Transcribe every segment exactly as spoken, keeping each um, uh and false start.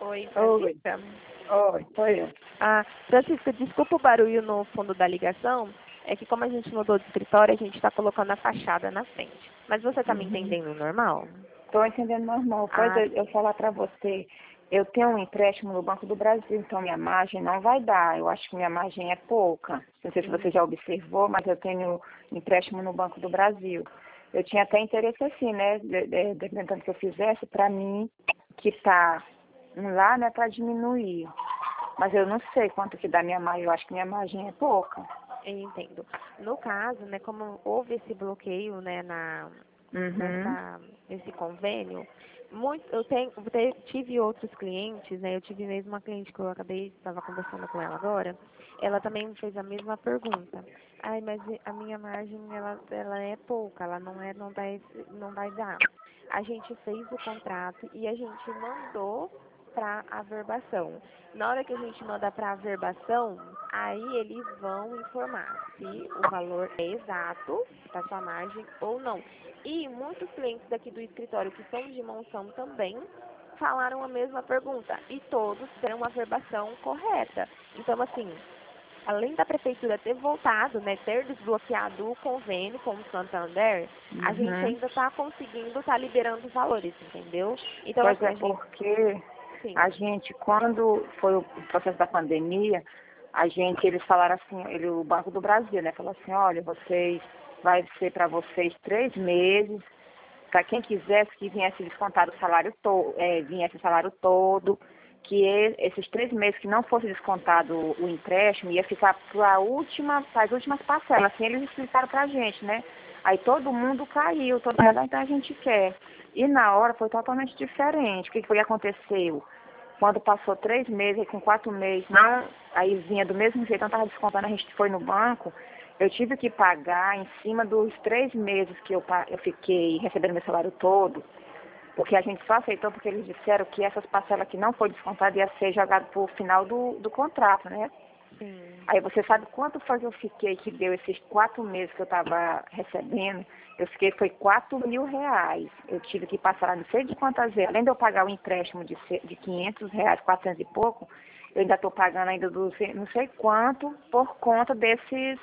Oi, Oi, Francisca? oi, sou eu. Ah, Francisca, desculpa o barulho no fundo da ligação. É que como a gente mudou de escritório, a gente está colocando a fachada na frente. Mas você está me Uhum. entendendo normal? Tô entendendo normal. Pois Ah, eu, eu sim. falar para você, eu tenho um empréstimo no Banco do Brasil, então minha margem não vai dar. Eu acho que minha margem é pouca. Não sei se você Sim. já observou, mas eu tenho empréstimo no Banco do Brasil. Eu tinha até interesse assim, né, de- de- dependendo que eu fizesse, para mim, que tá um lá, né, para diminuir. Mas eu não sei quanto que dá minha margem. Eu acho que minha margem é pouca. Eu entendo. No caso, né, como houve esse bloqueio, né, na, Uhum. nessa, nesse convênio, muito, eu tenho, te- tive outros clientes, né, eu tive mesmo uma cliente que eu acabei, estava conversando com ela agora, ela também me fez a mesma pergunta. Ai, mas a minha margem, ela, ela é pouca, ela não é, não vai, não vai dar. A gente fez o contrato e a gente mandou para averbação. Na hora que a gente manda para averbação, aí eles vão informar se o valor é exato da sua margem ou não. E muitos clientes daqui do escritório que são de Monção também falaram a mesma pergunta e todos deram uma averbação correta. Então, assim, além da prefeitura ter voltado, né, ter desbloqueado o convênio com o Santander, a gente Uhum. ainda está conseguindo estar liberando os valores, entendeu? Então, Pois assim, é, a gente, porque sim. a gente, quando foi o processo da pandemia, a gente, eles falaram assim, ele, o Banco do Brasil, né, falou assim, olha, vocês, vai ser para vocês três meses, para quem quisesse que viesse descontar o salário todo, é, viesse o salário todo, que e- esses três meses que não fosse descontado o, o empréstimo, ia ficar para última, para as últimas parcelas, assim eles explicaram para a gente, né? Aí todo mundo caiu, todo mundo, "Ah, então a gente quer. E na hora foi totalmente diferente. O que foi que aconteceu? Quando passou três meses, com quatro meses, não, aí vinha do mesmo jeito, não estava descontando, a gente foi no banco, eu tive que pagar em cima dos três meses que eu, pa- eu fiquei recebendo meu salário todo, porque a gente só aceitou porque eles disseram que essas parcelas que não foi descontada ia ser jogado para o final do, do contrato, né? Sim. Aí você sabe quanto foi que eu fiquei que deu esses quatro meses que eu estava recebendo? Eu fiquei, foi quatro mil reais. Eu tive que passar não sei de quantas vezes. Além de eu pagar o empréstimo de, ce- de quinhentos reais, quatrocentos e pouco, eu ainda estou pagando ainda do, não sei quanto por conta desses,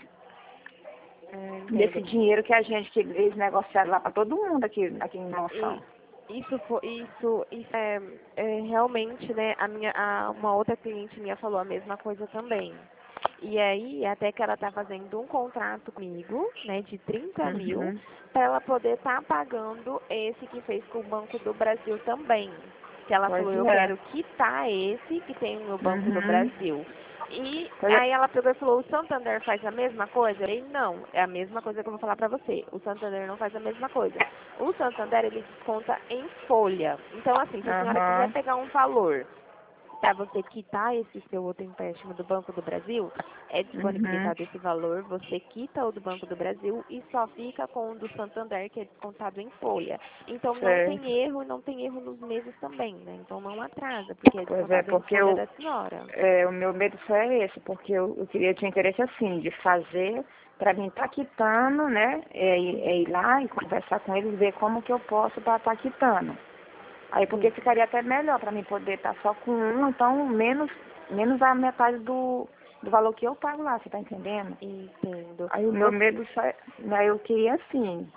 É, desse entendo. dinheiro que a gente, que eles negociaram lá para todo mundo aqui, aqui em Monção. E isso foi isso, isso é, é realmente, né, a minha a, uma outra cliente minha falou a mesma coisa também. E aí, até que ela tá fazendo um contrato comigo, né, de trinta mil, Uhum. para ela poder estar pagando esse que fez com o Banco do Brasil também. Que ela Pois falou, eu é. quero quitar esse que tem no Banco do Uhum. Brasil. E Pois é. aí ela pegou e falou, o Santander faz a mesma coisa? Eu falei, não, é a mesma coisa que eu vou falar pra você. O Santander não faz a mesma coisa. O Santander, ele desconta em folha. Então, assim, se a senhora quiser Aham. pegar um valor para você quitar esse seu outro empréstimo do Banco do Brasil, é Uhum. disponibilizado esse valor, você quita o do Banco do Brasil e só fica com o do Santander, que é descontado em folha. Então não tem Certo. erro e não tem erro nos meses também, né? Então não atrasa, porque é Pois é, descontado em porque folha eu, da senhora. é, o meu medo só é esse, porque eu, eu queria, eu tinha interesse assim, de fazer para mim estar quitando, né? É, ir é ir lá e conversar com eles, ver como que eu posso estar tá, quitando. Aí porque Sim, ficaria até melhor para mim poder estar só com um, então menos, menos a metade do, do valor que eu pago lá, você tá entendendo? entendo. Aí o meu Você, medo só é, né, eu queria assim.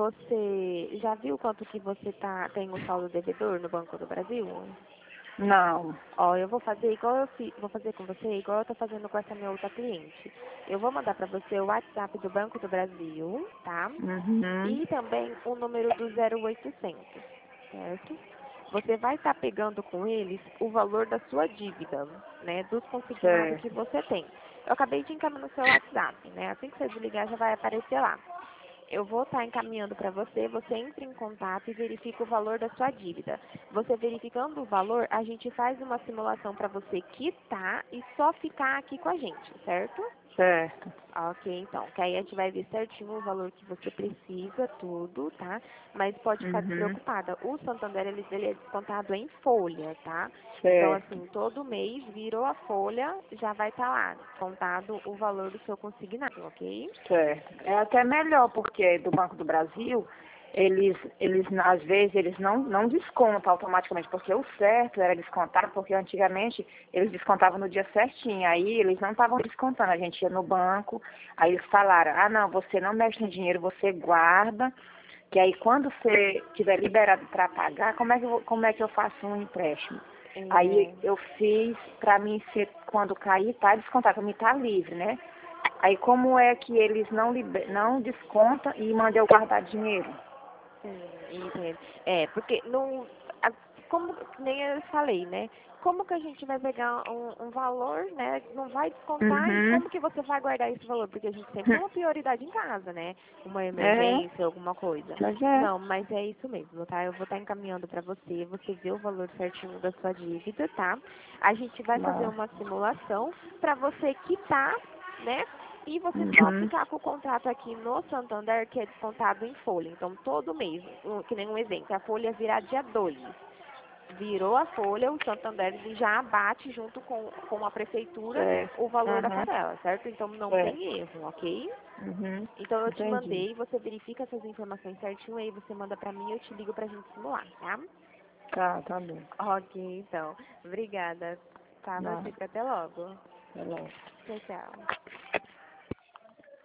você já viu quanto que você tá, tem o saldo devedor no Banco do Brasil? Não. Ó, eu vou fazer igual eu fi, vou fazer com você, igual eu tô fazendo com essa minha outra cliente. Eu vou mandar para você o WhatsApp do Banco do Brasil, tá? Uhum. E também o número do zero oitocentos, certo? Você vai estar pegando com eles o valor da sua dívida, né? Dos consignados que Certo. você tem. Eu acabei de encaminhar no seu WhatsApp, né? Assim que você desligar já vai aparecer lá. Eu vou estar encaminhando para você, você entra em contato e verifica o valor da sua dívida. Você verificando o valor, a gente faz uma simulação para você quitar e só ficar aqui com a gente, certo? Certo. Ok, então, que aí a gente vai ver certinho o valor que você precisa, tudo, tá? Mas pode ficar Uhum. despreocupada. O Santander, ele, ele é descontado em folha, tá? Então, Certo. assim, todo mês virou a folha, já vai estar lá, descontado o valor do seu consignado, ok? Certo. É até melhor, porque do Banco do Brasil, eles, eles às vezes, eles não, não descontam automaticamente, porque o certo era descontar, porque antigamente eles descontavam no dia certinho, aí eles não estavam descontando, a gente ia no banco, aí eles falaram, ah não, você não mexe no dinheiro, você guarda, que aí quando você estiver liberado para pagar, como é, que eu, como é que eu faço um empréstimo? É, Aí eu fiz, para mim, ser, quando cair, tá descontado, para mim tá livre, né? Aí como é que eles não, liber, não descontam e mandam eu guardar dinheiro? hum, entendo. É, porque não, a- como que nem eu falei, né? Como que a gente vai pegar um, um valor, né? Não vai descontar e Uhum. como que você vai guardar esse valor? Porque a gente sempre tem uma prioridade em casa, né? Uma É, emergência, alguma coisa. mas é. Não, mas é isso mesmo, tá? Eu vou estar encaminhando para você, você vê o valor certinho da sua dívida, tá? A gente vai fazer Não. uma simulação para você quitar, né? E você só Uhum. ficar com o contrato aqui no Santander, que é descontado em folha. Então, todo mês, um- que nem um exemplo, a folha virar dia dois. Virou a folha, o Santander ele já abate junto com, com a prefeitura Certo. o valor da Uhum. parcela, certo? Então, não Certo. tem erro, ok? Uhum. Então, eu te Entendi. mandei, você verifica essas informações certinho, aí você manda pra mim e eu te ligo pra gente simular, tá? Tá, tá bom. Ok, então. Obrigada. Tá, Não, Francisca, até logo. tá bom. Tchau, tchau.